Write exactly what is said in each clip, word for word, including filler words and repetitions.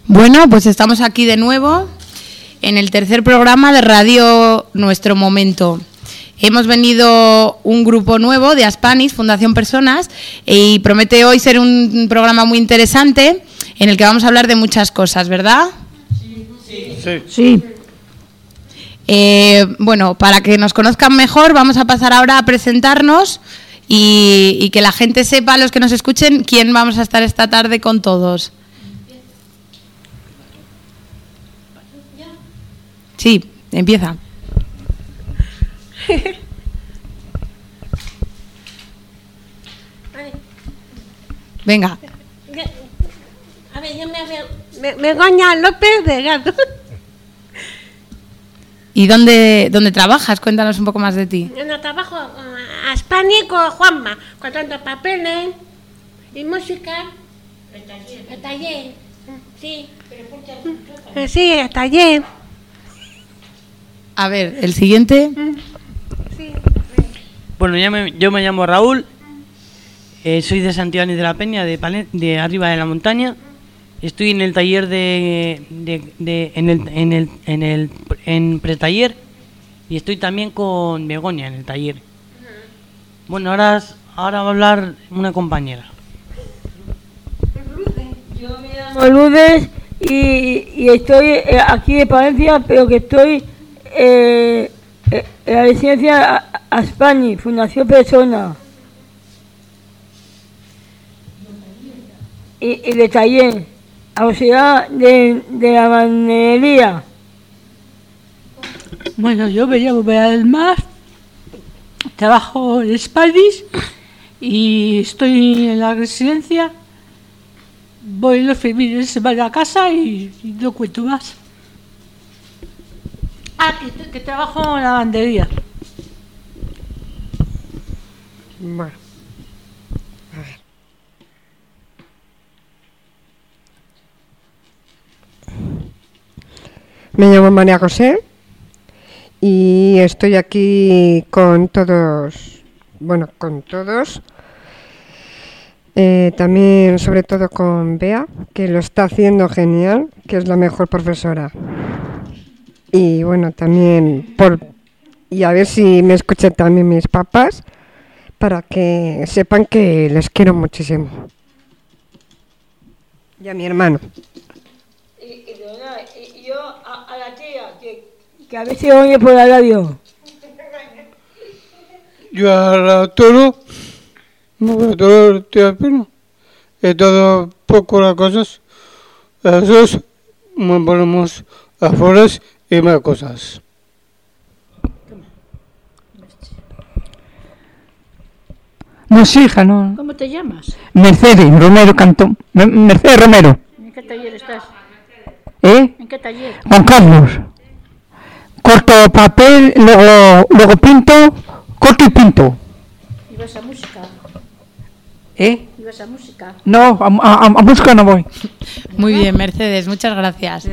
Bueno, pues estamos aquí de nuevo en el tercer programa de Radio Nuestro Momento. Hemos venido un grupo nuevo de Aspanis, Fundación Personas, y promete hoy ser un programa muy interesante en el que vamos a hablar de muchas cosas, ¿verdad? Sí. Sí. Sí. Eh, bueno, para que nos conozcan mejor, vamos a pasar ahora a presentarnos y, y que la gente sepa, los que nos escuchen, quién vamos a estar esta tarde con todos. Sí, empieza. Venga. A ver, yo me me Begoña López de Gato. ¿Y dónde, dónde trabajas? Cuéntanos un poco más de ti. Yo no trabajo a España con Juanma, contando papeles y música. El taller. El taller, sí. Sí, el taller. A ver, el siguiente. Sí. Bueno, yo me, yo me llamo Raúl, eh, soy de Santiago de la Peña, de, Palen, de arriba de la montaña. Estoy en el taller de, de, de en el en el en el en pretaller y estoy también con Begoña en el taller. Bueno, ahora ahora va a hablar una compañera. Yo me llamo Lourdes y, y estoy aquí de Palencia, pero que estoy eh, en la residencia Aspanis, Fundación Persona. Y, y de taller, auxiliar de, de la bandería. Bueno, yo me llamo Bea del Mar, trabajo en Aspanis y estoy en la residencia. Voy los fines de semana a casa y, y no cuento más. Ah, que, que trabajo en la lavandería. Bueno, a ver. Me llamo María José y estoy aquí con todos, bueno, con todos. Eh, también, sobre todo, con Bea, que lo está haciendo genial, que es la mejor profesora. Y bueno, también por y a ver si me escuchan también mis papás, para que sepan que les quiero muchísimo. Y a mi hermano. Y, y, y yo a, a la tía, que, que a veces oye por la radio. Yo a todo, no todo te apeno, y todo poco las cosas, esos me ponemos afuera y más cosas. No, sí, hija, no. ¿Cómo te llamas? Mercedes Romero Cantón. Mercedes Romero. ¿En qué taller estás? ¿Eh? ¿En qué taller? Juan Carlos. Corto papel, luego, luego pinto, corto y pinto. ¿Y vas a música? ¿Eh? ¿Y vas a música? No, a, a, a música no voy. Muy bien, Mercedes, muchas gracias.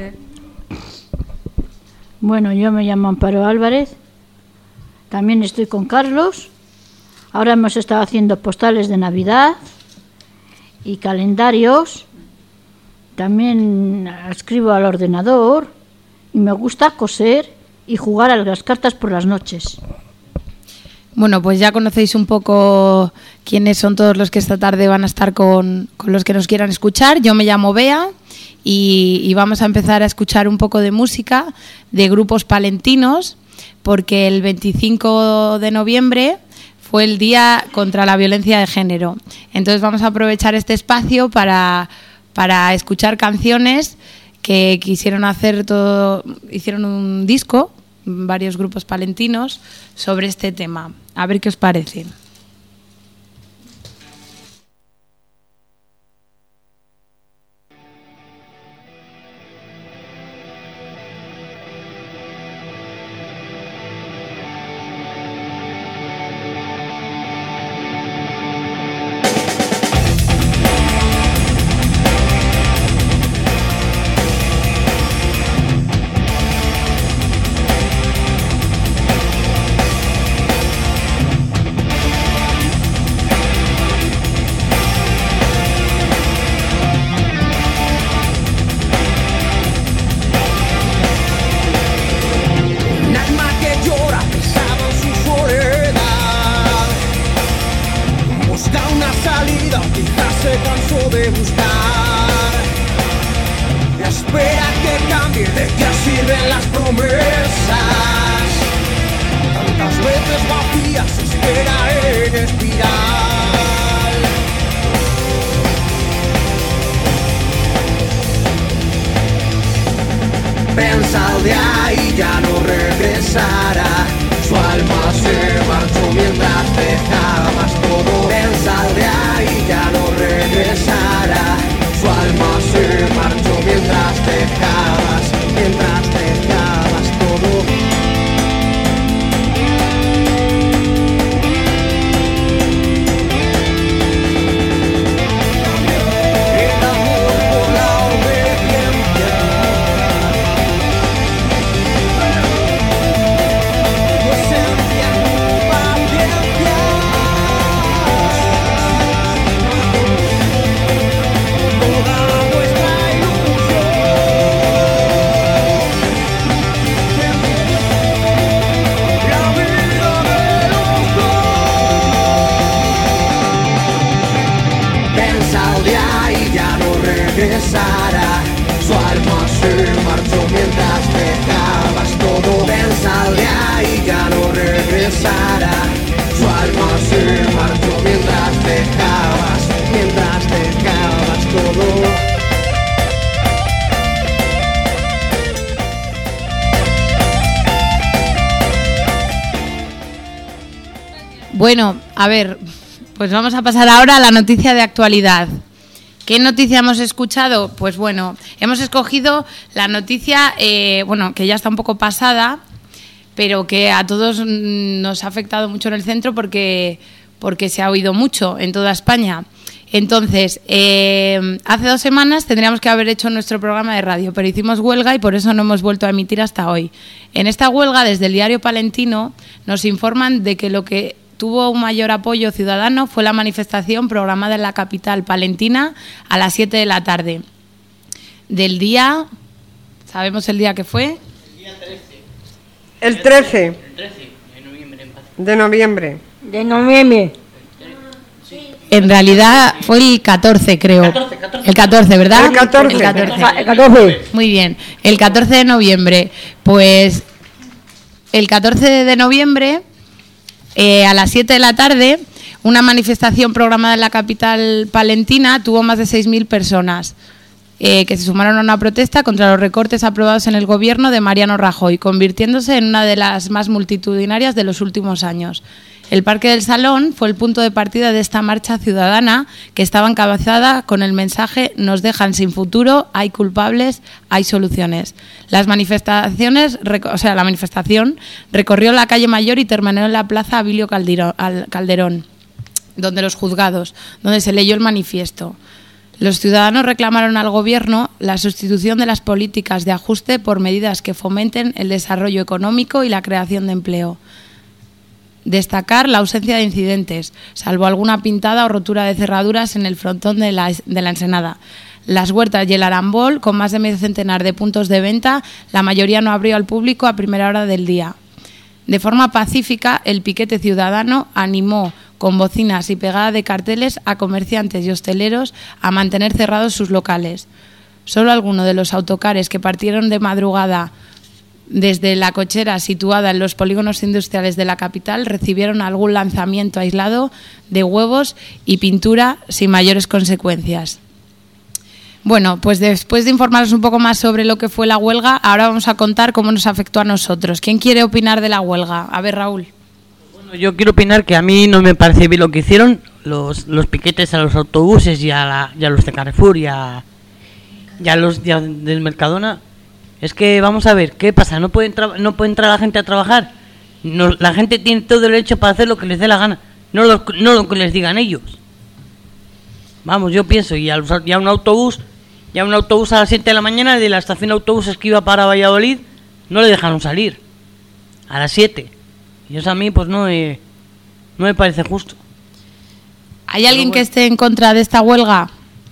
Bueno, yo me llamo Amparo Álvarez. También estoy con Carlos. Ahora hemos estado haciendo postales de Navidad y calendarios. También escribo al ordenador y me gusta coser y jugar a las cartas por las noches. Bueno, pues ya conocéis un poco quiénes son todos los que esta tarde van a estar con, con los que nos quieran escuchar. Yo me llamo Bea y, y vamos a empezar a escuchar un poco de música de grupos palentinos, porque el veinticinco de noviembre fue el Día contra la Violencia de Género. Entonces vamos a aprovechar este espacio para, para escuchar canciones que quisieron hacer todo, hicieron un disco, varios grupos palentinos, sobre este tema. A ver qué os parece. We'll be right back. sirven las promesas, tantas veces vacías, espera en espiral. Pensa al día y ya no regresará, su alma se marchó mientras dejabas todo. Pensa al día y ya no regresará, su alma se marchó mientras dejabas, mientras dejabas todo. Regresará, su alma se marchó mientras dejabas todo. Pensa al día y ya no regresará, su alma se marchó mientras dejabas, mientras dejabas todo. Bueno, a ver, pues vamos a pasar ahora a la noticia de actualidad. ¿Qué noticia hemos escuchado? Pues bueno, hemos escogido la noticia, eh, bueno, que ya está un poco pasada, pero que a todos nos ha afectado mucho en el centro porque, porque se ha oído mucho en toda España. Entonces, eh, hace dos semanas tendríamos que haber hecho nuestro programa de radio, pero hicimos huelga y por eso no hemos vuelto a emitir hasta hoy. En esta huelga, desde el diario Palentino, nos informan de que lo que tuvo un mayor apoyo ciudadano fue la manifestación programada en la capital palentina a las siete de la tarde. Del día, ¿sabemos el día que fue? El día trece. El trece. El trece de noviembre. De noviembre. De noviembre. En realidad fue el catorce, creo. catorce, catorce. El catorce, ¿verdad? El catorce. El catorce. El catorce. Muy bien. El catorce de noviembre. Pues el catorce de noviembre, eh, a las siete de la tarde, una manifestación programada en la capital palentina tuvo más de seis mil personas eh, que se sumaron a una protesta contra los recortes aprobados en el gobierno de Mariano Rajoy, convirtiéndose en una de las más multitudinarias de los últimos años. El Parque del Salón fue el punto de partida de esta marcha ciudadana que estaba encabezada con el mensaje "Nos dejan sin futuro, hay culpables, hay soluciones". Las manifestaciones, o sea, la manifestación recorrió la calle Mayor y terminó en la plaza Abilio Calderón, donde los juzgados, donde se leyó el manifiesto. Los ciudadanos reclamaron al Gobierno la sustitución de las políticas de ajuste por medidas que fomenten el desarrollo económico y la creación de empleo. Destacar la ausencia de incidentes, salvo alguna pintada o rotura de cerraduras en el frontón de la, de la Ensenada. Las huertas y el arambol, con más de medio centenar de puntos de venta, la mayoría no abrió al público a primera hora del día. De forma pacífica, el piquete ciudadano animó con bocinas y pegada de carteles a comerciantes y hosteleros a mantener cerrados sus locales. Solo algunos de los autocares que partieron de madrugada desde la cochera situada en los polígonos industriales de la capital recibieron algún lanzamiento aislado de huevos y pintura sin mayores consecuencias. Bueno, pues después de informaros un poco más sobre lo que fue la huelga, ahora vamos a contar cómo nos afectó a nosotros. ¿Quién quiere opinar de la huelga? A ver, Raúl. Bueno, yo quiero opinar que a mí no me parece bien lo que hicieron los, los piquetes a los autobuses y a, la, y a los de Carrefour y a, y a los de, del Mercadona. Es que, vamos a ver, ¿qué pasa? ¿No puede, tra- no puede entrar la gente a trabajar? No, la gente tiene todo el derecho para hacer lo que les dé la gana, no lo, no lo que les digan ellos. Vamos, yo pienso, y a, los, y a un autobús, y a un autobús a las siete de la mañana de la estación de autobuses que iba para Valladolid, no le dejaron salir. A las siete. Y eso a mí, pues no me, no me parece justo. ¿Hay alguien que esté en contra de esta huelga?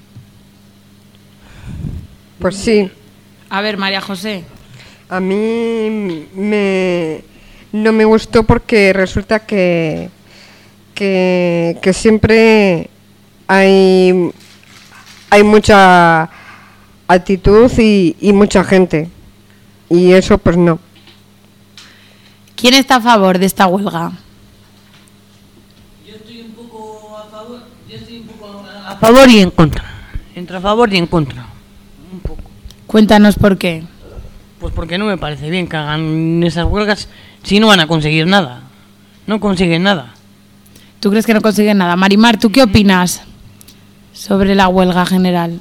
Pues sí. A ver, María José. A mí me, no me gustó porque resulta que, que, que siempre hay, hay mucha actitud y, y mucha gente. y eso pues no. ¿Quién está a favor de esta huelga? Yo estoy un poco a favor, yo estoy un poco a favor y en contra. Entre a favor y en contra. Un poco. Cuéntanos por qué. Pues porque no me parece bien que hagan esas huelgas si no van a conseguir nada. No consiguen nada. ¿Tú crees que no consiguen nada? Marimar, ¿tú qué opinas sobre la huelga general?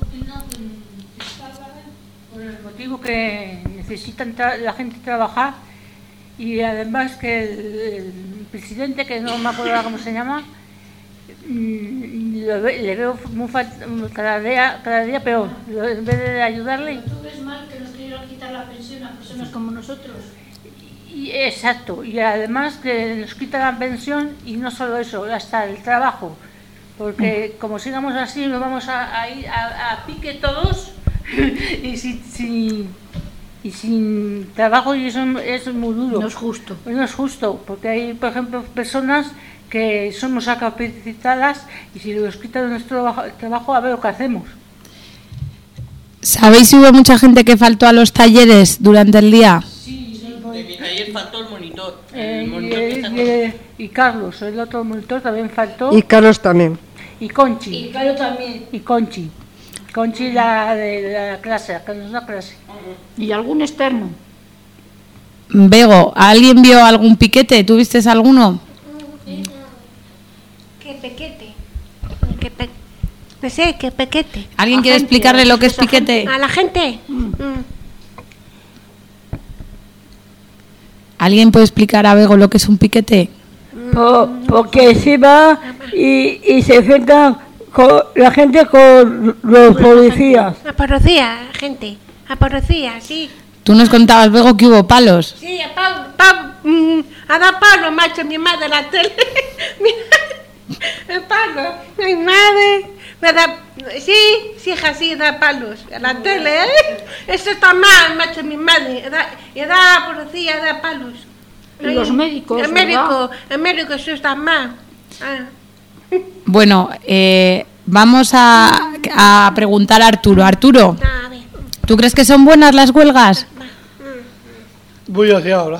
Por el motivo que necesitan tra- la gente trabajar y además que el, el presidente, que no me acuerdo ahora cómo se llama, mm, lo ve- le veo muy fal- cada día, cada día peor. Lo- En vez de ayudarle. ¿Tú ves mal que nos quieran quitar la pensión a personas como nosotros? Y, exacto, y además que nos quitan la pensión y no solo eso, hasta el trabajo. Porque como sigamos así, nos vamos a, a ir a, a pique todos y sin, sin, y sin trabajo, y eso es muy duro. No es justo. No es justo, porque hay, por ejemplo, personas que somos acapacitadas y si nos quitan nuestro trabajo, trabajo, a ver lo que hacemos. ¿Sabéis si hubo mucha gente que faltó a los talleres durante el día? De mi taller faltó el monitor. Eh, El y, monitor que está con- y- y Carlos, el otro monitor, también faltó. Y Carlos también. Y Conchi. Y Caro también. Y Conchi. Conchi, la de la clase, que nos da clase. Y algún externo. Bego, ¿alguien vio algún piquete? ¿Tú vistes alguno? ¿Qué pequete? ¿Qué pe... No sé, qué pequete. ¿Alguien quiere explicarle lo que es piquete? ¿A la gente? Mm. ¿Alguien puede explicar a Bego lo que es un piquete? Po- porque se va y, y se enfrenta con la gente con los policías. A policía, gente. A policía, sí. Tú nos contabas, Bego, que hubo palos. Sí, a, pa, pa, mm, a dar palo, macho, mi madre la tele. El palo, mi madre. Me da, sí, sí, hija, sí, da palos. A la tele, ¿eh? Eso está mal, macho, mi madre. Da, y da policía, da palos. Y los médicos, El médico, el médico, eso está mal. Ah. Bueno, eh, vamos a, a preguntar a Arturo. Arturo, A ver. ¿tú crees que son buenas las huelgas? Voy hacia ahora.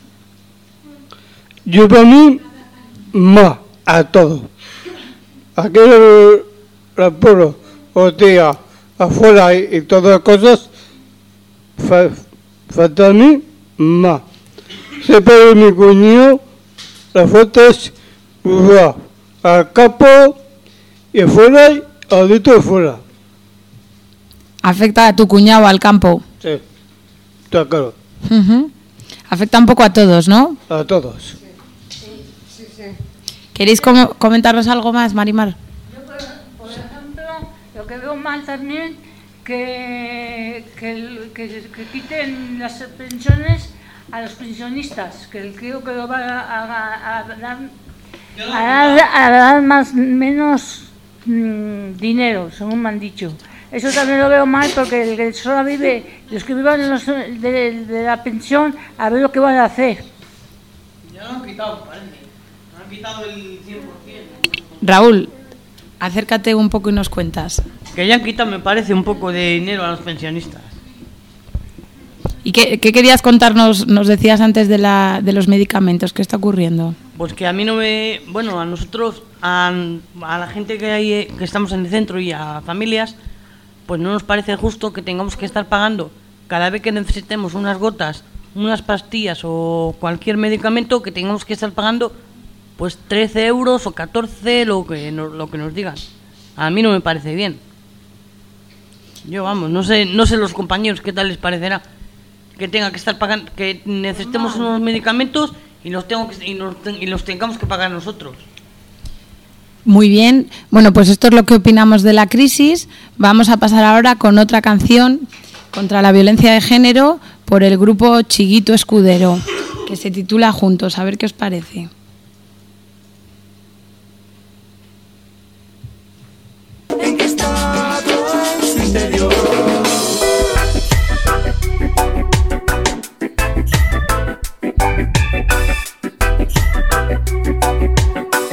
Yo para mí, más a todo. Aquel rapuro, o tía, afuera y, y todas las cosas, fa, falta a mí, más. Se pone mi cuñado, las fotos, va al campo y afuera, y adentro afuera. Afecta a tu cuñado al campo. Sí, está claro, Ujú. Afecta un poco a todos, ¿no? a todos. ¿Queréis com- comentarnos algo más, Marimar? Yo, por, por ejemplo, lo que veo mal también, que, que, el- que, que quiten las pensiones a los pensionistas, que creo que lo van a, a- a dar, a dar, a dar más, menos mm, dinero, según me han dicho. Eso también lo veo mal porque el que solo vive, los que vivan los- de, de la pensión, a ver lo que van a hacer. Ya lo han quitado, parece. Lo han quitado el cien por ciento. Raúl, acércate un poco y nos cuentas. Que ya han quitado, me parece, un poco de dinero a los pensionistas. ¿Y qué, qué querías contarnos? Nos decías antes de, la, de los medicamentos. ¿Qué está ocurriendo? Pues que a mí no me... Bueno, a nosotros, a, a la gente que, hay, eh, que estamos en el centro y a familias, pues no nos parece justo que tengamos que estar pagando cada vez que necesitemos unas gotas, unas pastillas o cualquier medicamento, que tengamos que estar pagando pues trece euros o catorce, lo que, nos, lo que nos digan. A mí no me parece bien. Yo, vamos, no sé, no sé los compañeros qué tal les parecerá que tenga que estar pagando, que necesitemos unos medicamentos y los tengo que, y, nos, y los tengamos que pagar nosotros. Muy bien. Bueno, pues esto es lo que opinamos de la crisis. Vamos a pasar ahora con otra canción contra la violencia de género por el grupo Chiguito Escudero, que se titula Juntos. A ver qué os parece. ¿En qué estado en su interior?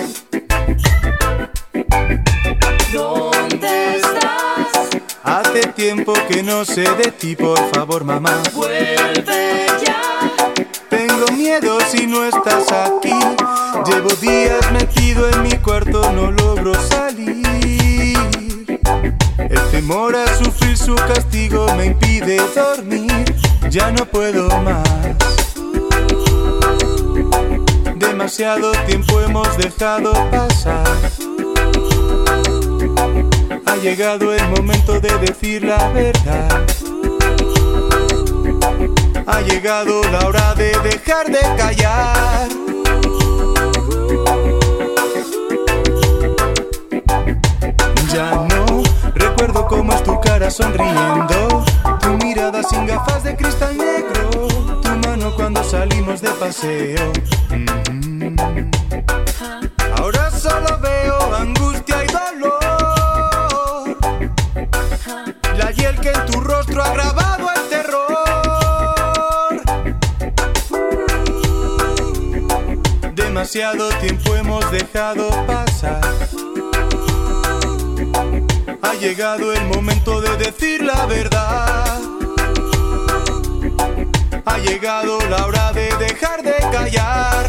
¿Dónde estás? Hace tiempo que no sé de ti, por favor, mamá. Vuelve ya. Tengo miedo si no estás aquí. Llevo días metido en mi cuarto, no logro salir. El temor a sufrir su castigo me impide dormir. Ya no puedo más. Demasiado tiempo hemos dejado pasar. Ha llegado el momento de decir la verdad. Ha llegado la hora de dejar de callar. Ya no recuerdo cómo es tu cara sonriendo, tu mirada sin gafas de cristal negro, tu mano cuando salimos de paseo. Mm-hmm. Ahora solo veo angustia y dolor, la hiel que en tu rostro ha grabado el terror. Demasiado tiempo hemos dejado pasar. Ha llegado el momento de decir la verdad. Ha llegado la hora de dejar de callar.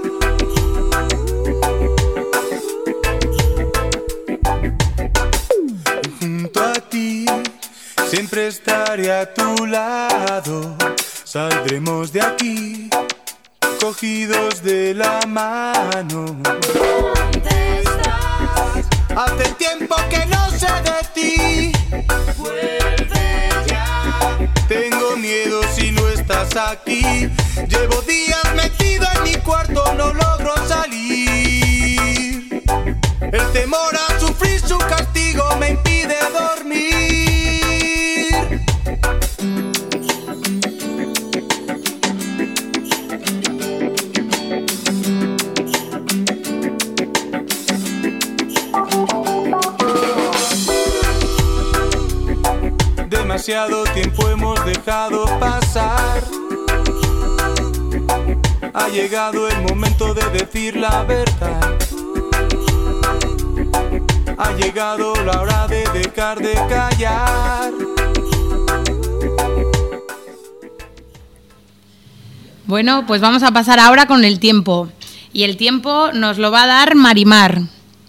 Junto a ti siempre estaré a tu lado. Saldremos de aquí cogidos de la mano. ¿Dónde estás? Hace tiempo que no sé de ti. Vuelve ya. Tengo miedo si no estás aquí. Llevo días metido en mi cuarto, no logro salir. El temor a sufrir su castigo me impide dormir. Demasiado tiempo hemos dejado pasar. Ha llegado el momento de decir la verdad. Ha llegado la hora de dejar de callar. Bueno, pues vamos a pasar ahora con el tiempo. Y el tiempo nos lo va a dar Marimar.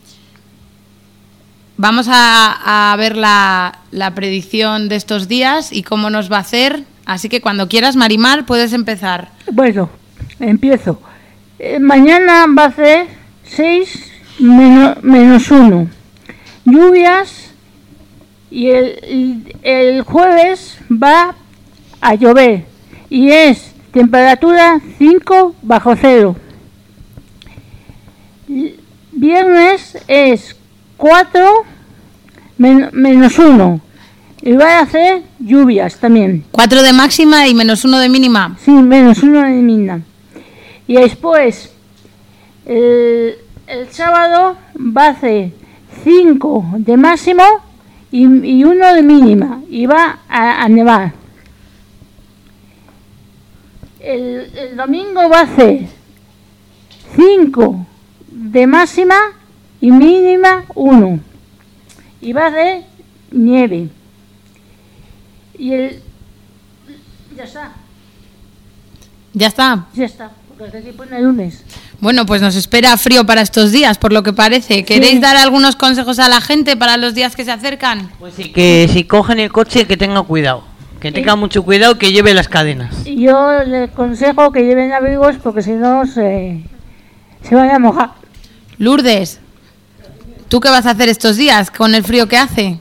Vamos a, a ver la, la predicción de estos días y cómo nos va a hacer. Así que cuando quieras, Marimar, puedes empezar. Bueno, empiezo. Eh, mañana va a ser seis menos uno. Lluvias y el, el jueves va a llover y es temperatura cinco bajo cero. Viernes es cuatro menos uno y va a hacer lluvias también. cuatro de máxima y menos uno de mínima. Sí, menos uno de mínima. Y después el, el sábado va a hacer cinco de máximo y, y uno de mínima y va a, a nevar. El, el domingo va a hacer cinco de máxima y mínima uno y va a hacer nieve. Y el ya está. ¿Ya está? Ya está, porque aquí pone lunes. Bueno, pues nos espera frío para estos días, por lo que parece. ¿Queréis sí. dar algunos consejos a la gente para los días que se acercan? Pues sí, que si cogen el coche, que tengan cuidado. Que tenga sí. mucho cuidado, que lleve las cadenas. Yo les aconsejo que lleven abrigos porque si no se, se van a mojar. Lourdes, ¿tú qué vas a hacer estos días con el frío que hace?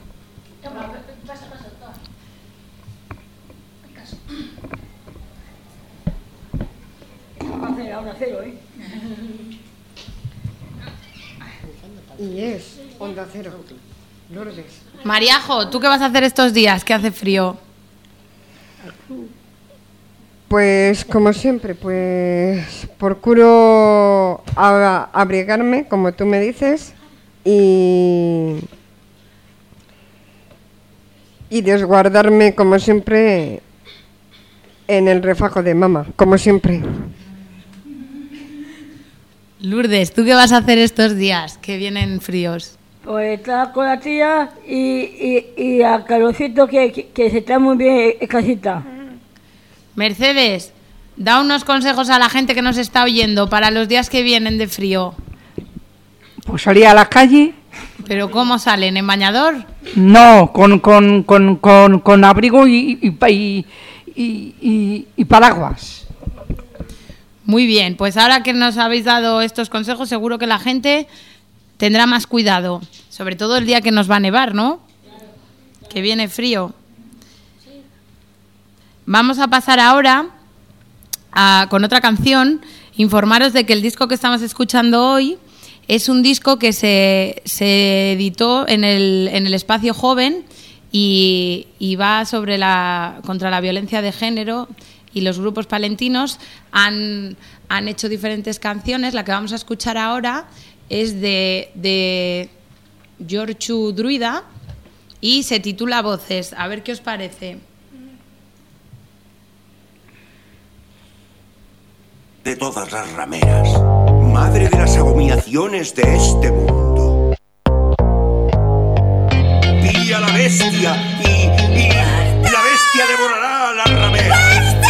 Y es Onda Cero, Lourdes. Mariajo, ¿tú qué vas a hacer estos días que hace frío? Pues como siempre, pues procuro abrigarme, como tú me dices, y, y desguardarme, como siempre, en el refajo de mamá, como siempre. Lourdes, ¿tú qué vas a hacer estos días que vienen fríos? Pues está con la tía y, y, y a Calorcito que, que, que se está muy bien en casita. Mercedes, da unos consejos a la gente que nos está oyendo para los días que vienen de frío. Pues salir a la calle. ¿Pero cómo salen? ¿En bañador? No, con, con, con, con, con abrigo y, y, y, y, y, y paraguas. Muy bien, pues ahora que nos habéis dado estos consejos, seguro que la gente tendrá más cuidado, sobre todo el día que nos va a nevar, ¿no? Que viene frío. Vamos a pasar ahora a, con otra canción, informaros de que el disco que estamos escuchando hoy es un disco que se, se editó en el, en el Espacio Joven y, y va sobre la, contra la violencia de género, y los grupos palentinos han, han hecho diferentes canciones. La que vamos a escuchar ahora es de, de Giorgio Druida y se titula Voces. A ver qué os parece. De todas las rameras, madre de las abominaciones de este mundo. Vi a la bestia y, y, y la bestia devorará a la ramera.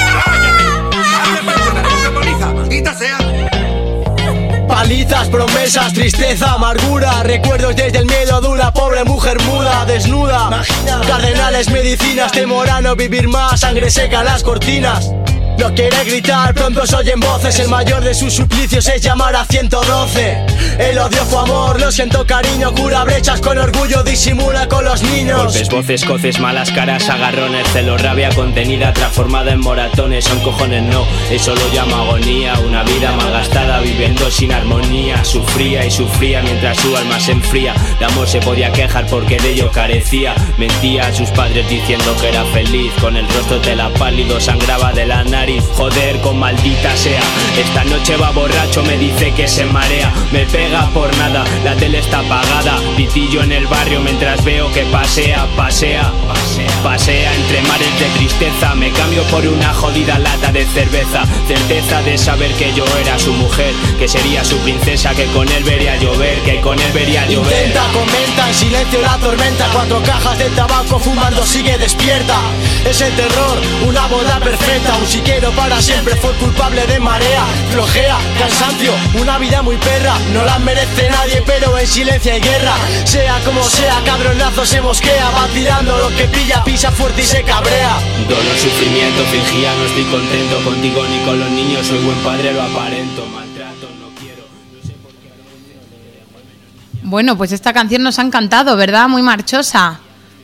¡Maldita sea! Palizas, promesas, tristeza, amargura, recuerdos desde el miedo de una pobre mujer muda, desnuda. Imagina. Cardenales, medicinas, temor a no vivir más, sangre seca las cortinas. No quiere gritar, pronto se oyen voces. El mayor de sus suplicios es llamar a ciento doce. El odio fue amor, lo siento cariño. Cura brechas con orgullo, disimula con los niños. Golpes, voces, coces, malas caras, agarrones. Celo, rabia contenida, transformada en moratones. Son cojones, no, eso lo llamo agonía. Una vida malgastada, viviendo sin armonía. Sufría y sufría mientras su alma se enfría. De amor se podía quejar porque de ello carecía. Mentía a sus padres diciendo que era feliz. Con el rostro tela pálido, sangraba de la nariz. Joder, con maldita sea. Esta noche va borracho, me dice que se marea. Me pega por nada, la tele está apagada. Pitillo en el barrio mientras veo que pasea, pasea, pasea, pasea entre mares de tristeza. Me cambio por una jodida lata de cerveza. Certeza de saber que yo era su mujer, que sería su princesa, que con él vería llover, que con él vería llover. Intenta, comenta, en silencio la tormenta. Cuatro cajas de tabaco fumando, sigue despierta. Es el terror, una boda perfecta. Un siquiera para siempre fue culpable de marea, flojea, cansancio, una vida muy perra. No la merece nadie, pero en silencio hay guerra. Sea como sea, cabronazo se mosquea. Va tirando lo que pilla, pisa fuerte y se cabrea. Dolor, sufrimiento, fingía, no estoy contento contigo ni con los niños. Soy buen padre, lo aparento. Maltrato, no quiero, no sé por qué. Bueno, pues esta canción nos ha encantado, ¿verdad? Muy marchosa.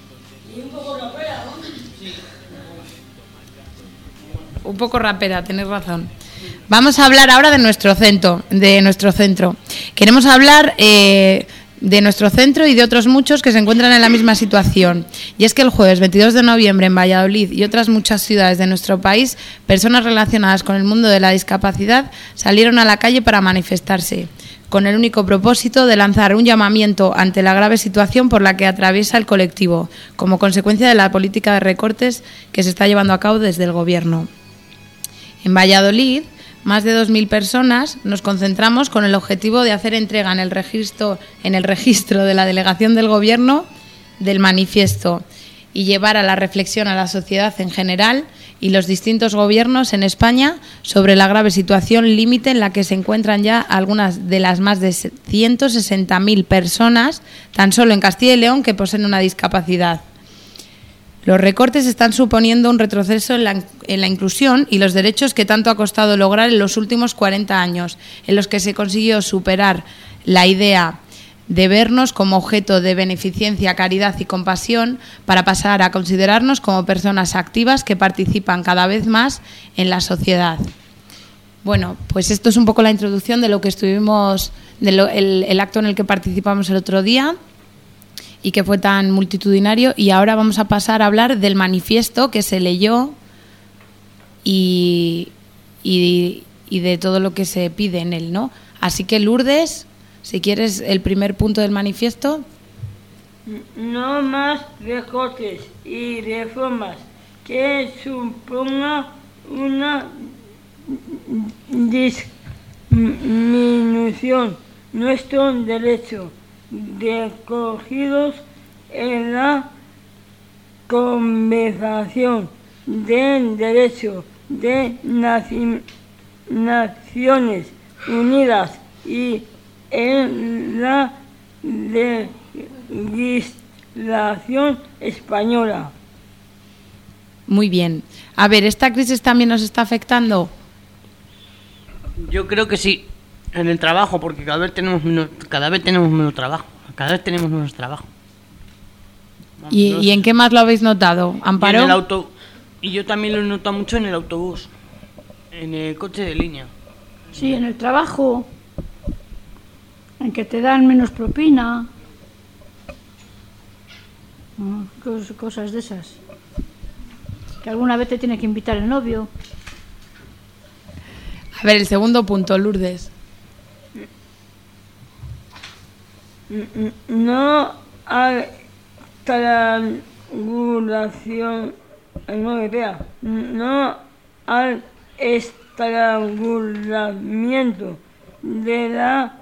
Un poco rapera, tenéis razón. Vamos a hablar ahora de nuestro centro, de nuestro centro. Queremos hablar eh, de nuestro centro y de otros muchos que se encuentran en la misma situación. Y es que el jueves veintidós de noviembre en Valladolid y otras muchas ciudades de nuestro país, personas relacionadas con el mundo de la discapacidad salieron a la calle para manifestarse, con el único propósito de lanzar un llamamiento ante la grave situación por la que atraviesa el colectivo, como consecuencia de la política de recortes que se está llevando a cabo desde el Gobierno. En Valladolid, más de dos mil personas nos concentramos con el objetivo de hacer entrega en el registro, en el registro de la delegación del Gobierno del manifiesto y llevar a la reflexión a la sociedad en general y los distintos gobiernos en España sobre la grave situación límite en la que se encuentran ya algunas de las más de ciento sesenta mil personas tan solo en Castilla y León que poseen una discapacidad. Los recortes están suponiendo un retroceso en la, en la inclusión y los derechos que tanto ha costado lograr en los últimos cuarenta años, en los que se consiguió superar la idea de vernos como objeto de beneficencia, caridad y compasión para pasar a considerarnos como personas activas que participan cada vez más en la sociedad. Bueno, pues esto es un poco la introducción de lo que estuvimos, de lo, el, el acto en el que participamos el otro día y que fue tan multitudinario, y ahora vamos a pasar a hablar del manifiesto que se leyó y, y, y de todo lo que se pide en él, ¿no? Así que, Lourdes, si quieres el primer punto del manifiesto. No más recortes y reformas que supongan una disminución nuestro derecho recogidos en la Convención del Derecho de Naci- Naciones Unidas y en la legislación española. Muy bien. A ver, ¿esta crisis también nos está afectando? Yo creo que sí, en el trabajo, porque cada vez tenemos menos, cada vez tenemos menos trabajo, cada vez tenemos menos trabajo. Vamos, ¿Y, no ¿Y sé. en qué más lo habéis notado? Y ¿Amparo? en el auto, y yo también lo he notado mucho en el autobús, en el coche de línea. Sí, en el trabajo, en que te dan menos propina, mm, cos- cosas de esas. Que alguna vez te tiene que invitar el novio. A ver, el segundo punto, Lourdes. No hay estrangulación, no me vea, no hay estrangulamiento de la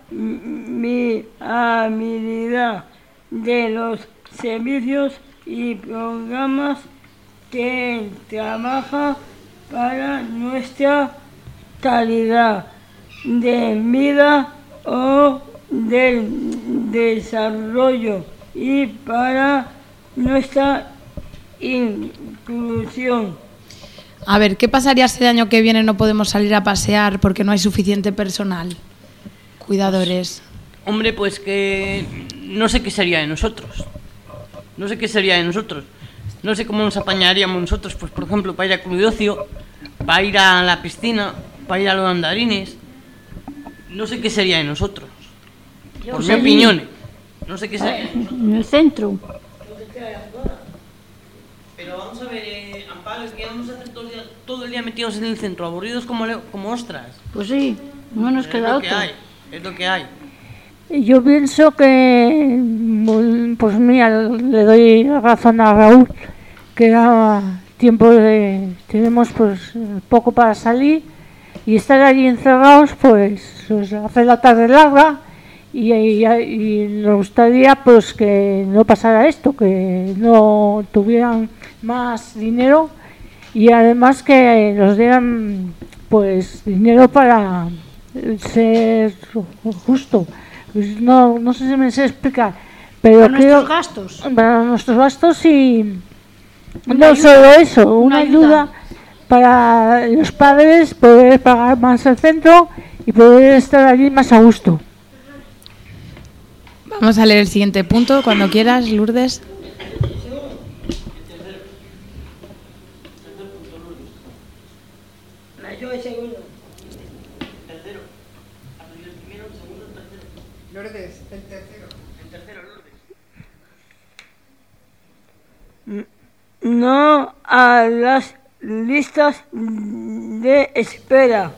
viabilidad de los servicios y programas que trabajan para nuestra calidad de vida o del desarrollo y para nuestra inclusión. A ver, ¿qué pasaría si el año que viene no podemos salir a pasear porque no hay suficiente personal? Cuidadores. Hombre, pues que no sé qué sería de nosotros. No sé qué sería de nosotros. No sé cómo nos apañaríamos nosotros, pues por ejemplo, para ir a club de ocio, para ir a la piscina, para ir a los andarines. No sé qué sería de nosotros. Yo Por mi sé. opinión. No sé qué sería. En el centro. Pero vamos a ver, eh, Amparo, es que vamos a hacer todo el, día, todo el día metidos en el centro, aburridos como, le- como ostras. Pues sí, no nos Es queda lo que otro. hay, es lo que hay. Yo pienso que, pues mira, le doy razón a Raúl, que era tiempo de, tenemos pues poco para salir y estar allí encerrados, pues, pues hacer la tarde larga y, y, y nos gustaría pues que no pasara esto, que no tuvieran más dinero y además que nos dieran pues dinero para ser justo. Pues no, no sé si me sé explicar, pero Para creo, nuestros gastos. para nuestros gastos y Una no ayuda. solo eso, una, Una ayuda. ayuda. para los padres poder pagar más el centro y poder estar allí más a gusto. Vamos a leer el siguiente punto, cuando quieras, Lourdes. Lourdes, el tercero. No a las listas de espera.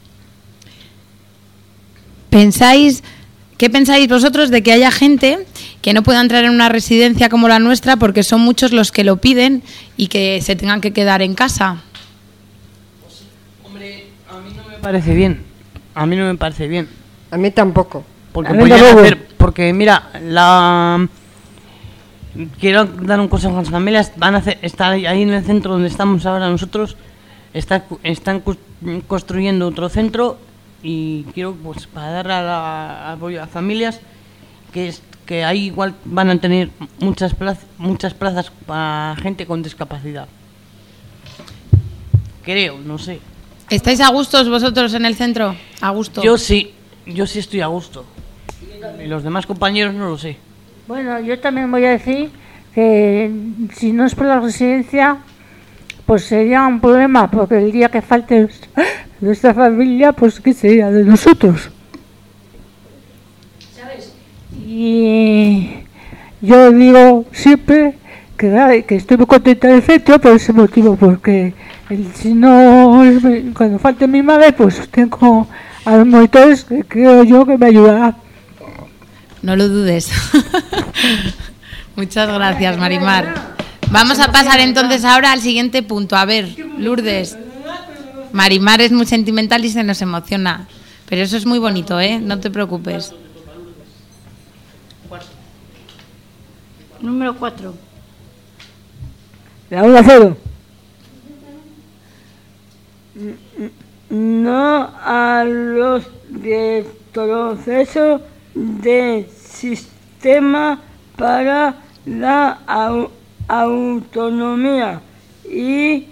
¿Pensáis, qué pensáis vosotros de que haya gente que no pueda entrar en una residencia como la nuestra porque son muchos los que lo piden y que se tengan que quedar en casa? Hombre, a mí no me parece bien. A mí no me parece bien. A mí tampoco. Porque A mí podrían tampoco. hacer, porque mira, la quiero dar un consejo a las familias, van a hacer, estar ahí en el centro donde estamos ahora nosotros, está, están cos- construyendo otro centro y quiero pues para dar a la- apoyo a las familias que es que ahí igual van a tener muchas plazas, muchas plazas para gente con discapacidad. Creo, no sé. ¿Estáis a gustos vosotros en el centro? A gusto. Yo sí, yo sí estoy a gusto. Y los demás compañeros no lo sé. Bueno, yo también voy a decir que si no es por la residencia, pues sería un problema, porque el día que falte nuestra familia, pues ¿qué sería de nosotros? Y yo digo siempre que, que estoy muy contenta del centro por ese motivo, porque el- si no, cuando falte mi madre, pues tengo a los monitores que creo yo que me ayudarán. No lo dudes. Muchas gracias, Marimar. Vamos a pasar entonces ahora al siguiente punto. A ver, Lourdes. Marimar es muy sentimental y se nos emociona. Pero eso es muy bonito, ¿eh? No te preocupes. Número cuatro. La uno a cero. No a los retrocesos del sistema para la au- autonomía y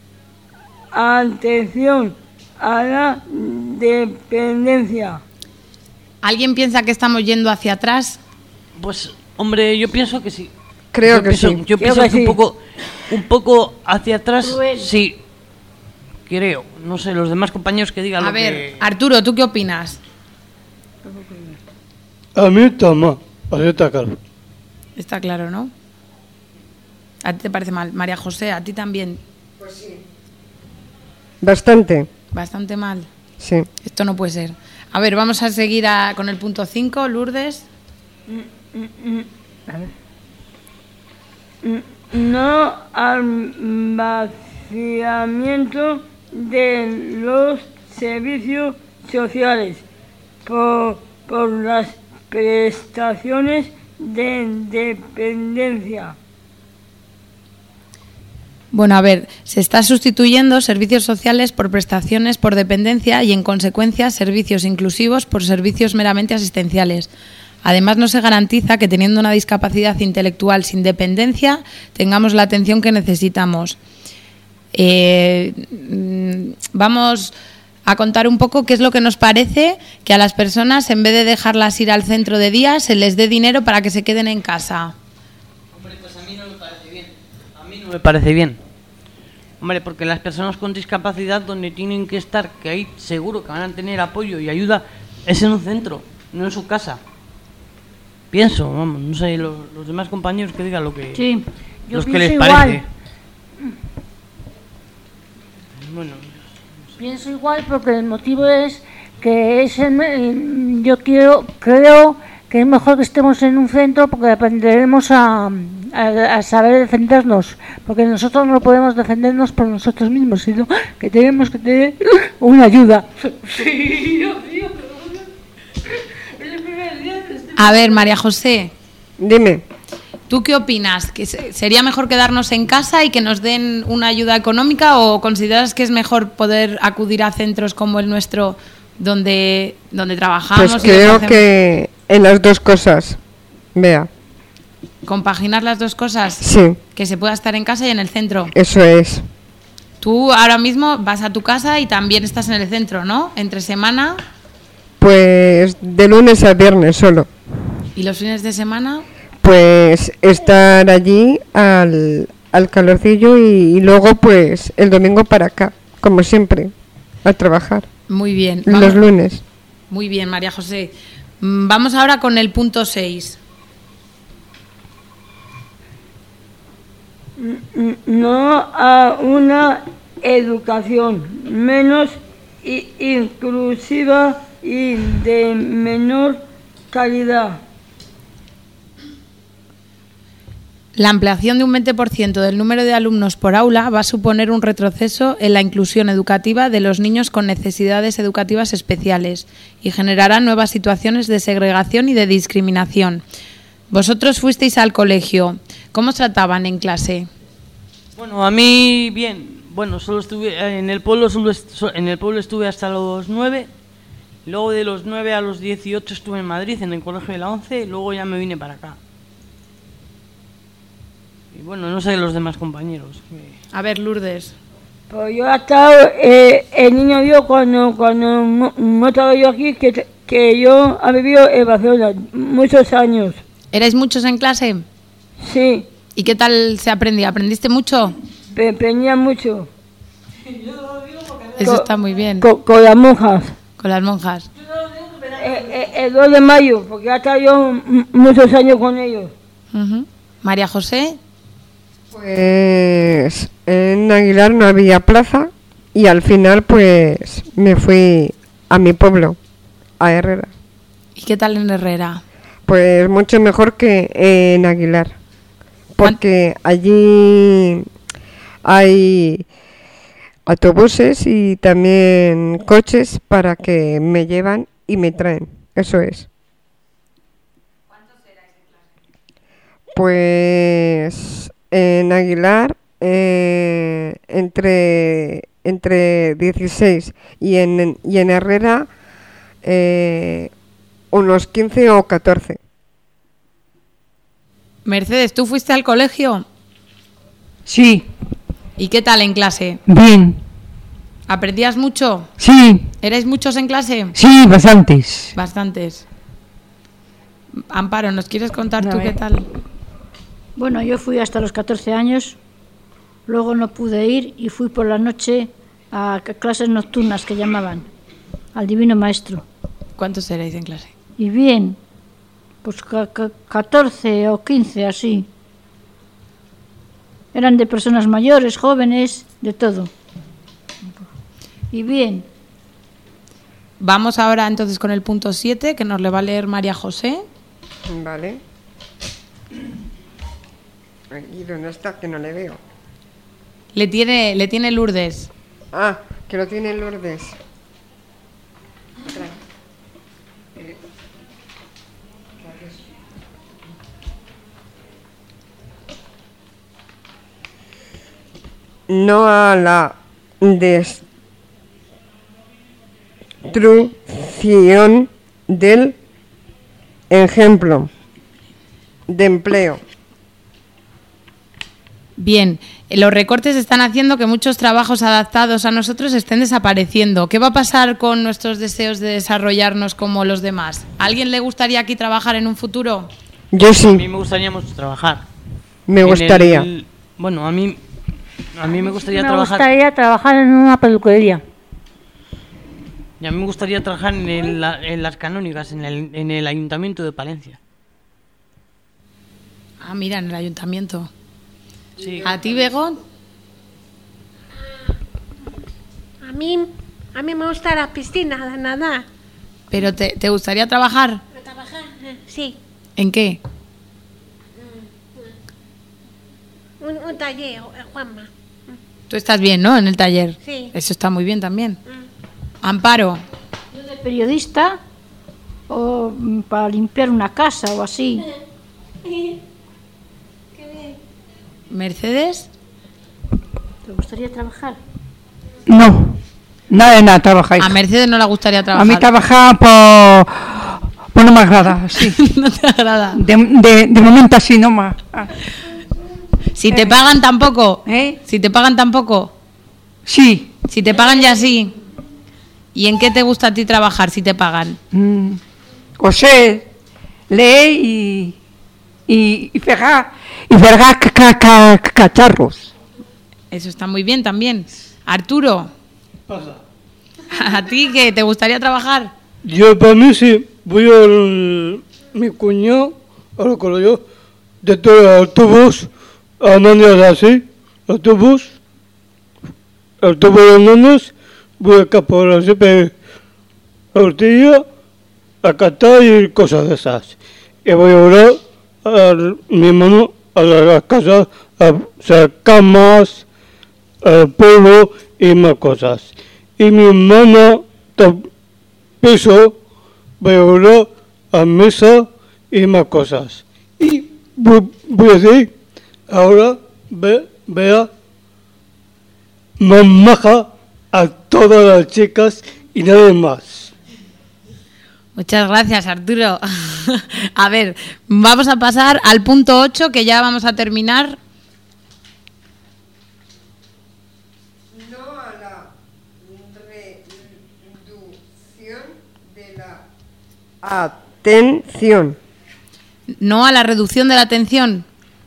atención a la dependencia. ¿Alguien piensa que estamos yendo hacia atrás? Pues, hombre, yo pienso que sí. Creo yo que pienso, sí. Yo Creo pienso que que, sí. un poco, un poco hacia atrás, Cruel. sí. Creo. No sé, los demás compañeros que digan A lo ver, que... Arturo, ¿tú qué opinas? A mí está mal, así está claro. Está claro, ¿no? ¿A ti te parece mal? María José, ¿a ti también? Bastante, Bastante mal. sí. Esto no puede ser. A ver, vamos a seguir a- con el punto cinco, Lourdes. No al vaciamiento de los servicios sociales por, por las prestaciones de dependencia. Bueno, a ver, se está sustituyendo servicios sociales por prestaciones por dependencia y, en consecuencia, servicios inclusivos por servicios meramente asistenciales. Además, no se garantiza que, teniendo una discapacidad intelectual sin dependencia, tengamos la atención que necesitamos. Eh, mm, vamos a contar un poco qué es lo que nos parece que a las personas, en vez de dejarlas ir al centro de día, se les dé dinero para que se queden en casa. Hombre, pues a mí no me parece bien. A mí no me parece bien. Hombre, porque las personas con discapacidad donde tienen que estar, que ahí seguro que van a tener apoyo y ayuda, es en un centro, no en su casa. Pienso, vamos, no sé, los, los demás compañeros que digan lo que, Sí, yo los que les pienso parece. igual. Bueno, Pienso igual porque el motivo es que es el me- yo quiero creo que es mejor que estemos en un centro porque aprenderemos a, a, a saber defendernos, porque nosotros no podemos defendernos por nosotros mismos, sino que tenemos que tener una ayuda. Sí, Dios mío, es el primer día de este- A ver, María José, Dime, ¿tú qué opinas? ¿Que se- sería mejor quedarnos en casa y que nos den una ayuda económica, o consideras que es mejor poder acudir a centros como el nuestro donde, donde trabajamos? pues y donde creo hacemos- que en las dos cosas, vea, compaginar las dos cosas, sí, que se pueda estar en casa y en el centro. eso es. Tú ahora mismo vas a tu casa y también estás en el centro, ¿no? Entre semana Pues de lunes a viernes solo. y los fines de semana. Pues estar allí al, al calorcillo y, y luego pues el domingo para acá, como siempre, a trabajar. Muy bien. Los Vamos- lunes. Muy bien, María José. Mm, Vamos ahora con el punto seis. No a una educación menos i- inclusiva y de menor calidad. La ampliación de un veinte por ciento del número de alumnos por aula va a suponer un retroceso en la inclusión educativa de los niños con necesidades educativas especiales y generará nuevas situaciones de segregación y de discriminación. Vosotros fuisteis al colegio. ¿Cómo os trataban en clase? Bueno, a mí bien. Bueno, solo estuve eh, en el pueblo, solo est- so- en el pueblo estuve hasta los nueve. Luego de los nueve a los dieciocho estuve en Madrid, en el colegio de la once, y luego ya me vine para acá. Y bueno, no sé los demás compañeros. que- A ver, Lourdes. Pues yo he estado, eh, el niño vio cuando, cuando no, no estaba yo aquí, que, que yo he vivido en Barcelona muchos años. ¿Erais muchos en clase? Sí, ¿Y qué tal se aprendía? ¿Aprendiste mucho? pe- aprendía mucho Eso Co- está muy bien. con, con las monjas. Con las monjas. Eh, eh, el dos de mayo, porque he estado yo m- muchos años con ellos. Ujú. María José. Pues en Aguilar no había plaza y al final pues me fui a mi pueblo, a Herrera. ¿Y qué tal en Herrera? Pues mucho mejor que en Aguilar, porque allí hay autobuses y también coches para que me llevan y me traen, eso es. ¿Cuántos erais Pues en Aguilar eh, entre, entre dieciséis y en, y en Herrera eh, unos quince o catorce. Mercedes, ¿tú fuiste al colegio? Sí. ¿Y qué tal en clase? Bien. ¿Aprendías mucho? Sí. ¿Erais muchos en clase? Sí, bastantes. Bastantes. Amparo, ¿nos quieres contar tú A ver. qué tal? Bueno, yo fui hasta los catorce años, luego no pude ir y fui por la noche a c- clases nocturnas que llamaban, al Divino Maestro. ¿Cuántos erais en clase? Y bien, pues ca- ca- catorce o quince así. Eran de personas mayores, jóvenes, de todo. Y bien, Vamos ahora entonces con el punto siete, que nos le va a leer María José. Vale. ¿Y dónde está? Que no le veo. Le tiene, le tiene Lourdes. Ah, que lo tiene Lourdes. Trae. Eh, gracias. No a la destrucción del ejemplo de empleo. Bien, eh, los recortes están haciendo que muchos trabajos adaptados a nosotros estén desapareciendo. ¿Qué va a pasar con nuestros deseos de desarrollarnos como los demás? ¿A alguien le gustaría aquí trabajar en un futuro? Yo sí. A mí me gustaría mucho trabajar. Me En gustaría. el- bueno, a mí, a mí me gustaría Me trabajar. gustaría trabajar en una peluquería. Y a mí me gustaría trabajar en, el- la- en las canónigas, en el, en el ayuntamiento de Palencia. Ah, mira, en el ayuntamiento. Sí. ¿A ti, Bego? A mí, a mí me gusta la piscina, la nadar. ¿Pero te, te gustaría trabajar? ¿Trabajar? Eh, Sí, ¿En qué? un, un taller, eh, Juanma. Tú estás bien, ¿no? En el taller. Sí. Eso está muy bien también. Amparo. yo de periodista o mm, para limpiar una casa o así. ¿Mercedes? ¿Te gustaría trabajar? No, nada de nada trabajar. A Mercedes no le gustaría A trabajar. mí trabajar por, por no me agrada, sí. No te agrada. De, de, de momento así no más. Ah, Si te pagan tampoco. ¿Eh? Si te pagan tampoco. Sí. Si te pagan ya sí. ¿Y en qué te gusta a ti trabajar si te pagan? Mm, coser, leer y, y, y fregar, y fregar ca- ca- ca- cacharros. Eso está muy bien también. Arturo. ¿A ti qué te gustaría trabajar? Yo para mí sí, voy al mi cuñado, a lo que yo, de todo el autobús, a maneras así, autobús, autobús de niños, voy a capar así, pero tortilla, a catar y cosas de esas. Y voy ahora a mi hermano a la casa a sacar más al polvo y más cosas. Y mi hermana piso, voy ahora a mesa y más cosas. Y voy, voy a decir, ahora ve, vea más maja a todas las chicas y nadie más. Muchas gracias, Arturo. A ver, vamos a pasar al punto ocho, que ya vamos a terminar. No a la reducción de la atención. No a la reducción de la atención.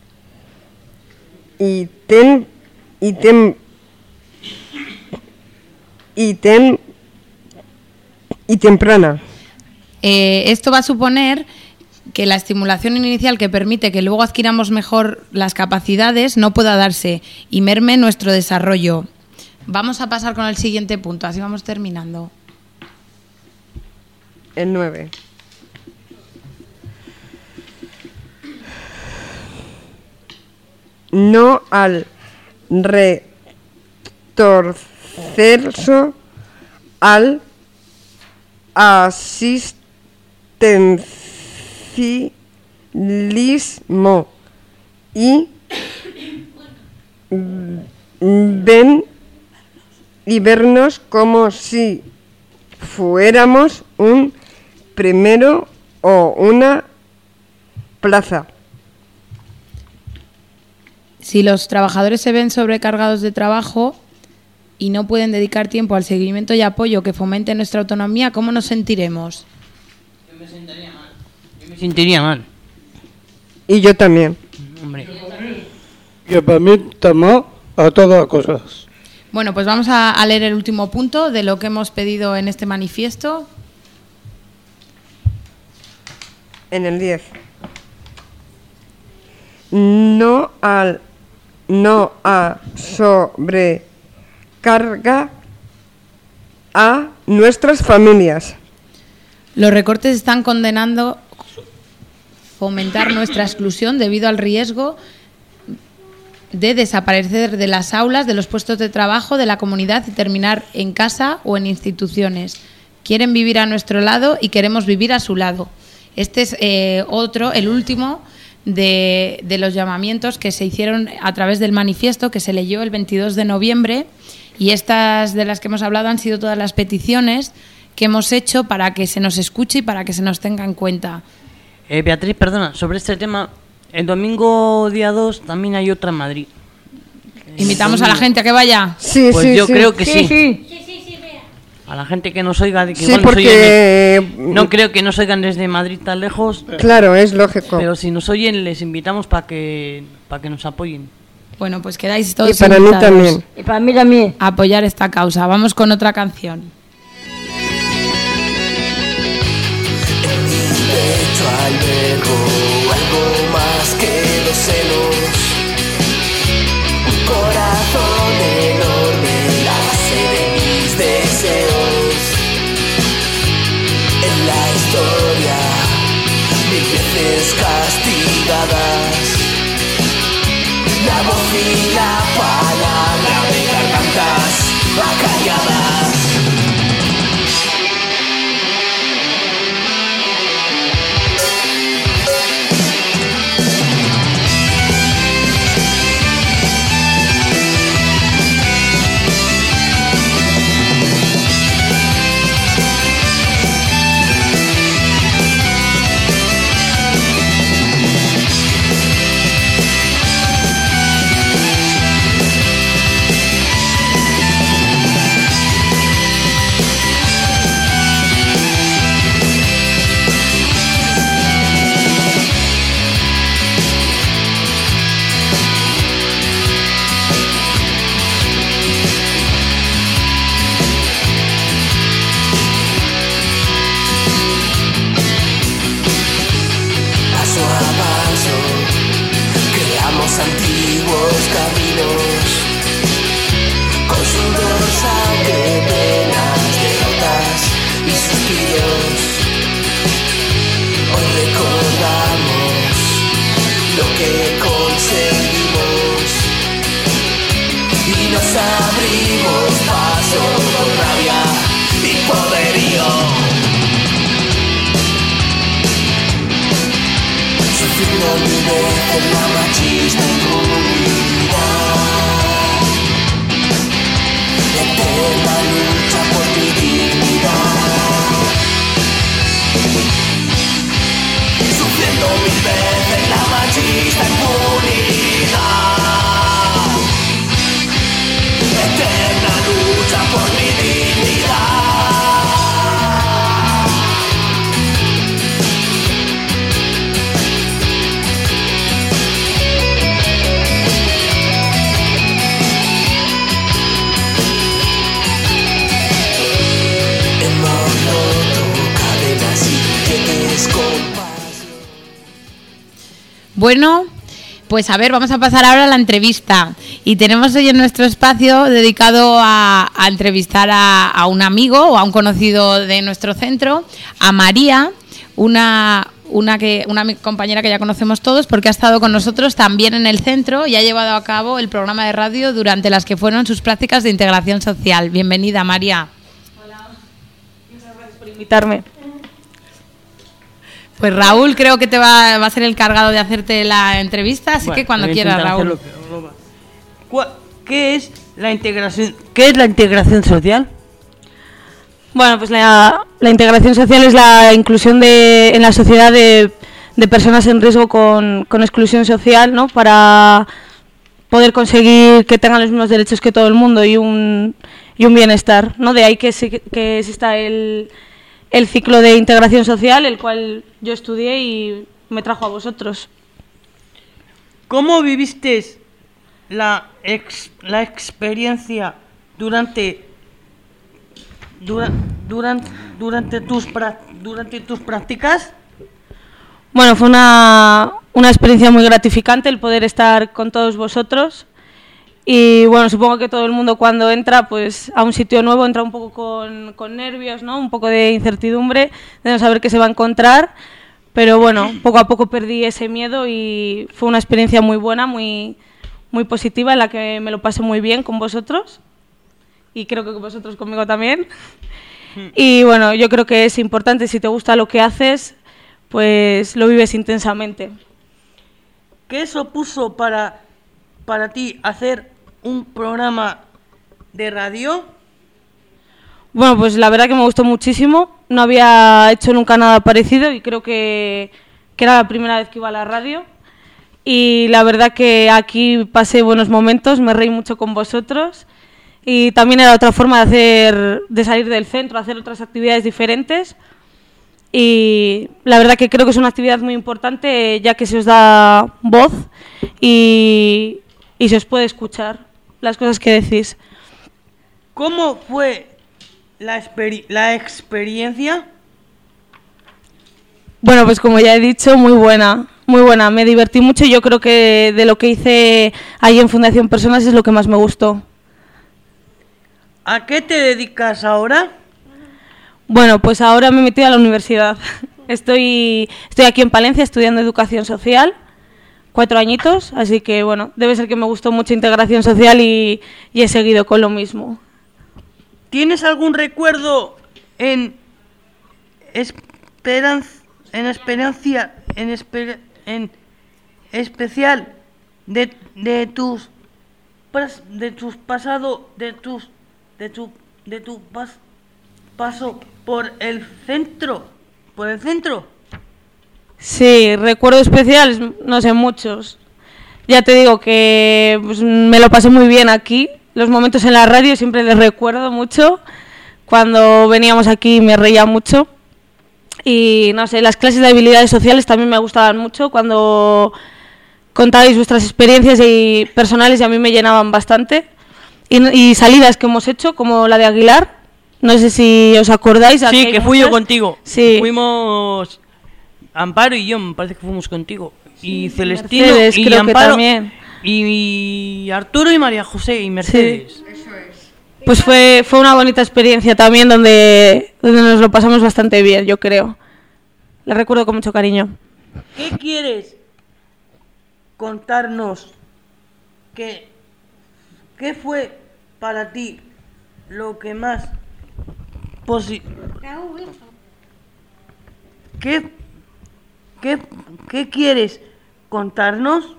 Y ten, y ten, y ten, y temprana. Eh, esto va a suponer que la estimulación inicial que permite que luego adquiramos mejor las capacidades no pueda darse y merme nuestro desarrollo. Vamos a pasar con el siguiente punto, así vamos terminando. El nueve. No al retorcerse al asistencialismo y ven y vernos como si fuéramos un primero o una plaza. Si los trabajadores se ven sobrecargados de trabajo y no pueden dedicar tiempo al seguimiento y apoyo que fomente nuestra autonomía, ¿cómo nos sentiremos? Yo me sentiría mal. Yo me sentiría mal. Y yo también. Hombre. Yo para mí estamos a todas las cosas. Bueno, pues vamos a, a leer el último punto de lo que hemos pedido en este manifiesto. En el diez. No al no a sobrecarga a nuestras familias. Los recortes están condenando fomentar nuestra exclusión debido al riesgo de desaparecer de las aulas, de los puestos de trabajo, de la comunidad y terminar en casa o en instituciones. Quieren vivir a nuestro lado y queremos vivir a su lado. Este es eh, otro, el último de, de los llamamientos que se hicieron a través del manifiesto que se leyó el veintidós de noviembre, y estas de las que hemos hablado han sido todas las peticiones que hemos hecho para que se nos escuche y para que se nos tenga en cuenta. Eh, Beatriz, perdona, sobre este tema, el domingo día dos también hay otra en Madrid. ¿Invitamos a la gente a que vaya? Sí, pues sí, yo sí. creo que sí. Sí, A la gente que nos oiga, que Sí, igual nos porque- oyen, no creo que nos oigan desde Madrid tan lejos. Claro, es lógico. Pero si nos oyen, les invitamos para que para que nos apoyen. Bueno, pues quedáis todos Y para mí invitados también. Y para mí también. a apoyar esta causa. Vamos con otra canción. Pecho albergo algo más que los celos, un corazón enorme, la base de mis deseos. En la historia, mil veces castigadas, la voz y la palabra de gargantas acalladas. Paso a paso, creamos antiguos caminos, con sudor, sangre, penas, derrotas y suspiros. Hoy recordamos lo que conseguimos y nos abrimos paso con rabia y poderío. Sufriendo mil veces la machista impunidad, eterna lucha por mi dignidad. Sufriendo mil veces la machista impunidad, eterna lucha por mi dignidad. Hemos roto cadenas y piquetes con pasión. Bueno, pues a ver, vamos a pasar ahora a la entrevista. Y tenemos hoy en nuestro espacio dedicado a, a entrevistar a, a un amigo o a un conocido de nuestro centro, a María, una, una, que, una mi- compañera que ya conocemos todos porque ha estado con nosotros también en el centro y ha llevado a cabo el programa de radio durante las que fueron sus prácticas de integración social. Bienvenida, María. Por invitarme. Pues Raúl creo que te va, va a ser el cargado de hacerte la entrevista, así bueno, que cuando quieras, Raúl. ¿Qué es la integración? ¿Qué es la integración social? Bueno, pues la, la integración social es la inclusión de, en la sociedad de, de personas en riesgo con, con exclusión social, ¿no? Para poder conseguir que tengan los mismos derechos que todo el mundo y un, y un bienestar, ¿no? De ahí que, que exista el, el ciclo de integración social, el cual yo estudié y me trajo a vosotros. ¿Cómo viviste la, ex, la experiencia durante... Dura, durante, durante, tus, durante tus prácticas? Bueno, fue una, una experiencia muy gratificante el poder estar con todos vosotros y bueno, supongo que todo el mundo cuando entra pues a un sitio nuevo entra un poco con, con nervios, ¿no? Un poco de incertidumbre de no saber qué se va a encontrar, pero bueno, poco a poco perdí ese miedo y fue una experiencia muy buena, muy, muy positiva en la que me lo pasé muy bien con vosotros. Y creo que vosotros conmigo también. Y bueno, yo creo que es importante, si te gusta lo que haces, pues lo vives intensamente. ¿Qué supuso para, para ti hacer un programa de radio? Bueno, pues la verdad que me gustó muchísimo. No había hecho nunca nada parecido y creo que, que era la primera vez que iba a la radio. Y la verdad que aquí pasé buenos momentos, me reí mucho con vosotros. Y también era otra forma de hacer, de salir del centro, hacer otras actividades diferentes. Y la verdad que creo que es una actividad muy importante, ya que se os da voz y, y se os puede escuchar las cosas que decís. ¿Cómo fue la, experi- la experiencia? Bueno, pues como ya he dicho, muy buena, muy buena. Me divertí mucho y yo creo que de lo que hice ahí en Fundación Personas es lo que más me gustó. ¿A qué te dedicas ahora? Bueno, pues ahora me he metido a la universidad. Estoy, estoy aquí en Palencia estudiando Educación Social, cuatro añitos, así que bueno, debe ser que me gustó mucho Integración Social y, y he seguido con lo mismo. ¿Tienes algún recuerdo en esperanza, en experiencia, en, esper, en especial de, de tus de tus pasado, de tus de tu de tu pas, paso por el centro, por el centro? Sí, recuerdos especiales, no sé, muchos. Ya te digo que pues, me lo pasé muy bien aquí. Los momentos en la radio siempre les recuerdo mucho. Cuando veníamos aquí me reía mucho. Y no sé, las clases de habilidades sociales también me gustaban mucho cuando contabais vuestras experiencias y personales y a mí me llenaban bastante. Y, y salidas que hemos hecho, como la de Aguilar, no sé si os acordáis. Sí, que fui yo contigo. Sí. Fuimos Amparo y yo, me parece que fuimos contigo. Sí, y Celestino Mercedes, y creo Amparo que también. Y, y Arturo y María José y Mercedes. Sí. Eso es. Pues fue fue una bonita experiencia también donde donde nos lo pasamos bastante bien, yo creo. La recuerdo con mucho cariño. ¿Qué quieres contarnos? ¿Qué qué fue para ti lo que más posi- ¿Qué qué qué quieres contarnos?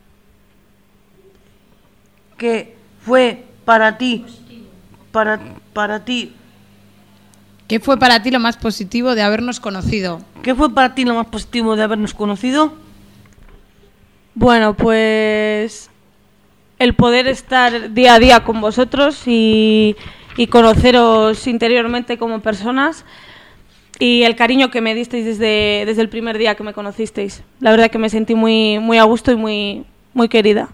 ¿Qué fue para ti para para ti ¿Qué fue para ti lo más positivo de habernos conocido? ¿Qué fue para ti lo más positivo de habernos conocido? Bueno, pues el poder estar día a día con vosotros y, y conoceros interiormente como personas y el cariño que me disteis desde, desde el primer día que me conocisteis. La verdad que me sentí muy, muy a gusto y muy, muy querida.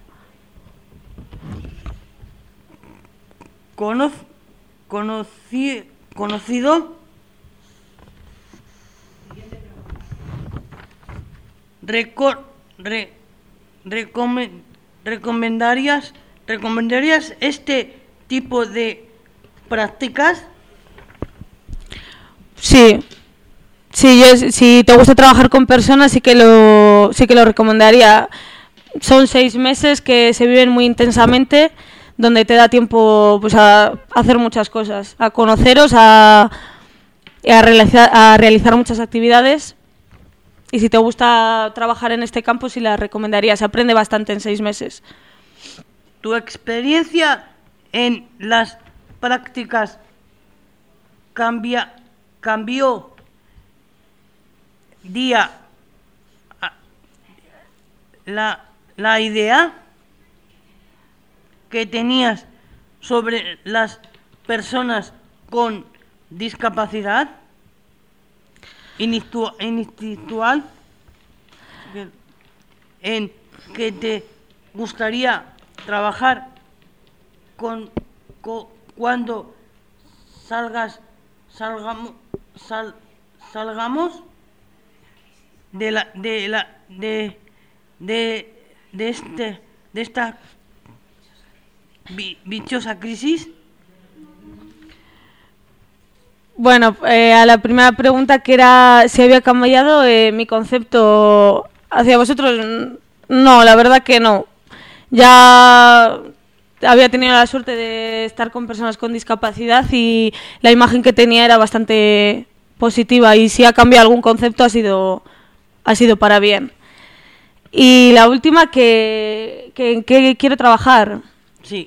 Conoz, conocí, conocido Recor, re, recomen, recomendarías recomendarías este tipo de prácticas? Sí. Sí, yo, si te gusta trabajar con personas sí que lo sí que lo recomendaría. Son seis meses que se viven muy intensamente, donde te da tiempo pues a hacer muchas cosas, a conoceros, a, a, realizar, a realizar muchas actividades y si te gusta trabajar en este campo, sí la recomendaría. Se aprende bastante en seis meses. ¿Tu experiencia en las prácticas cambia, cambió día a, la, la idea que tenías sobre las personas con discapacidad individual, en que te gustaría trabajar con, con cuando salgas salgamos sal, salgamos de la de la de de, de este de esta bi, bichosa crisis? Bueno, eh, a la primera pregunta, que era si había cambiado eh, mi concepto hacia vosotros, no, la verdad que no. Ya había tenido la suerte de estar con personas con discapacidad y la imagen que tenía era bastante positiva, y si ha cambiado algún concepto ha sido, ha sido para bien. Y la última, que, que ¿en qué quiero trabajar? Sí.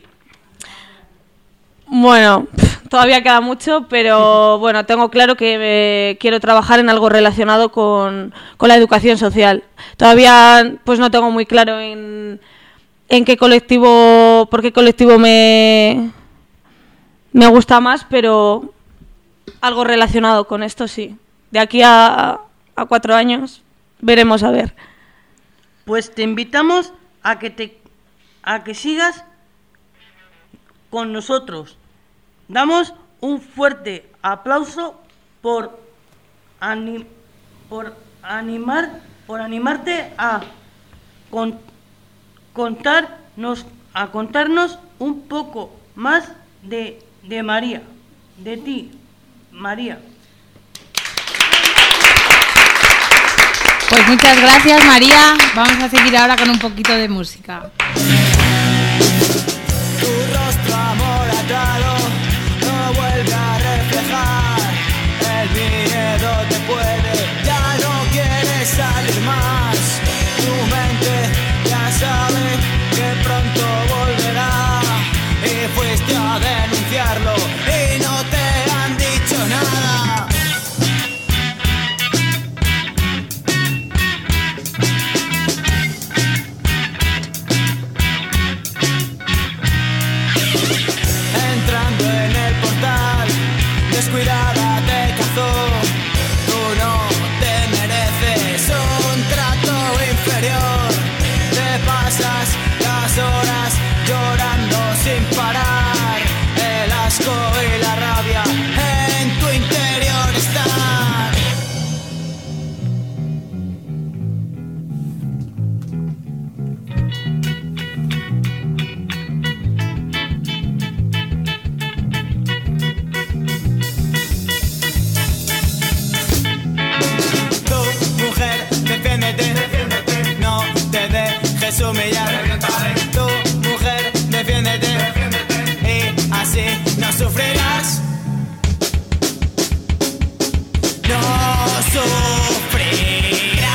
Bueno, todavía queda mucho, pero bueno, tengo claro que me quiero trabajar en algo relacionado con, con la educación social. Todavía pues no tengo muy claro en, en qué colectivo, por qué colectivo me, me gusta más, pero algo relacionado con esto sí. De aquí a, a cuatro años veremos a ver. Pues te invitamos a que te a que sigas con nosotros. Damos un fuerte aplauso por anim, por animar por animarte a con, contarnos a contarnos un poco más de de María, de ti, María. Pues muchas gracias, María. Vamos a seguir ahora con un poquito de música. Tu rostro amoratado no vuelve a reflejar. El miedo te puede, ya no quieres salir más. Tu mente ya sabe que pronto volverá. Y fuiste a denunciarlo y no te han dicho nada. Entrando en el portal, descuidada te cazó. Tú no te mereces un trato inferior. Te pasas las horas llorando sin parar. El asco y la rabia en tu interior están. Tu mujer, defiéndete, no te dejes humillar. Tu mujer, defiéndete, y así no sufrirás. No sufrirás.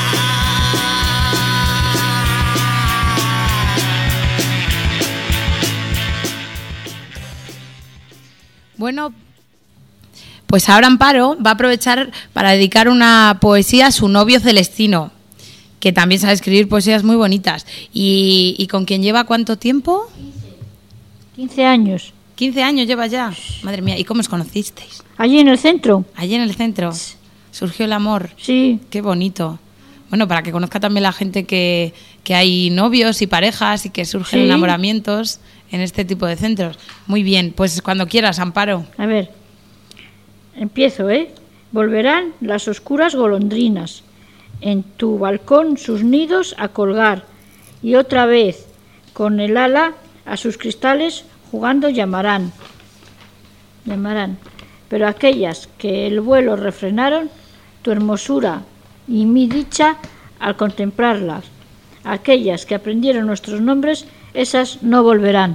Bueno, pues ahora Amparo va a aprovechar para dedicar una poesía a su novio Celestino, que también sabe escribir poesías muy bonitas. ¿Y, y con quién lleva cuánto tiempo? quince años. quince años lleva ya. Madre mía, ¿y cómo os conocisteis? Allí en el centro. Allí en el centro. Surgió el amor. Sí. Qué bonito. Bueno, para que conozca también la gente que, que hay novios y parejas y que surgen Sí. enamoramientos en este tipo de centros. Muy bien, pues cuando quieras, Amparo. A ver, empiezo, ¿eh? Volverán las oscuras golondrinas, en tu balcón sus nidos a colgar, y otra vez, con el ala a sus cristales jugando llamarán. Llamarán. Pero aquellas que el vuelo refrenaron, tu hermosura y mi dicha al contemplarlas, aquellas que aprendieron nuestros nombres, esas no volverán.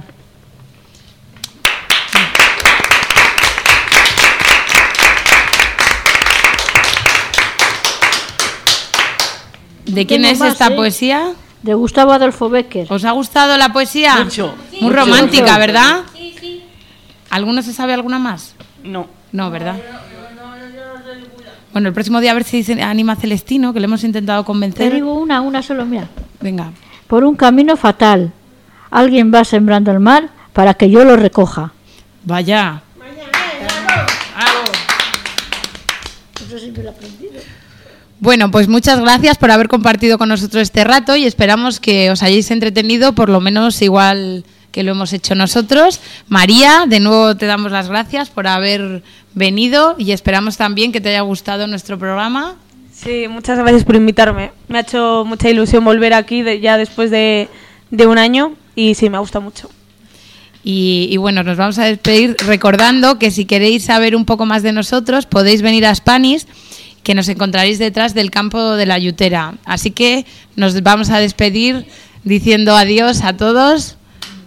¿De quién Tengo es más, esta ¿eh? poesía? De Gustavo Adolfo Bécquer. ¿Os ha gustado la poesía? Mucho. Muy Mucho. romántica, Mucho. ¿verdad? ¿Alguno se sabe alguna más? No. No, ¿verdad? Bueno, el próximo día a ver si se anima Celestino, que le hemos intentado Te convencer. digo una, una solo, mira. Venga. Por un camino fatal, alguien va sembrando el mal para que yo lo recoja. Vaya. Eso sí me lo he aprendido. Bueno, pues muchas gracias por haber compartido con nosotros este rato y esperamos que os hayáis entretenido por lo menos igual que lo hemos hecho nosotros. María, de nuevo te damos las gracias por haber venido y esperamos también que te haya gustado nuestro programa. Sí, muchas gracias por invitarme. Me ha hecho mucha ilusión volver aquí de, ya después de, de un año y sí, me ha gustado mucho. Y, y bueno, nos vamos a despedir recordando que si queréis saber un poco más de nosotros podéis venir a Spanish, que nos encontraréis detrás del campo de la Yutera. Así que nos vamos a despedir diciendo adiós a todos.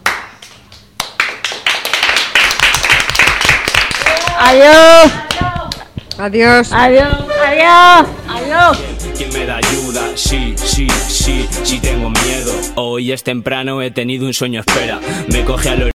Adiós. Adiós. Adiós. Adiós. Adiós. ¿Quién me da ayuda? Sí, sí, sí, sí tengo miedo. Hoy es temprano, he tenido un sueño, espera. Me coge a los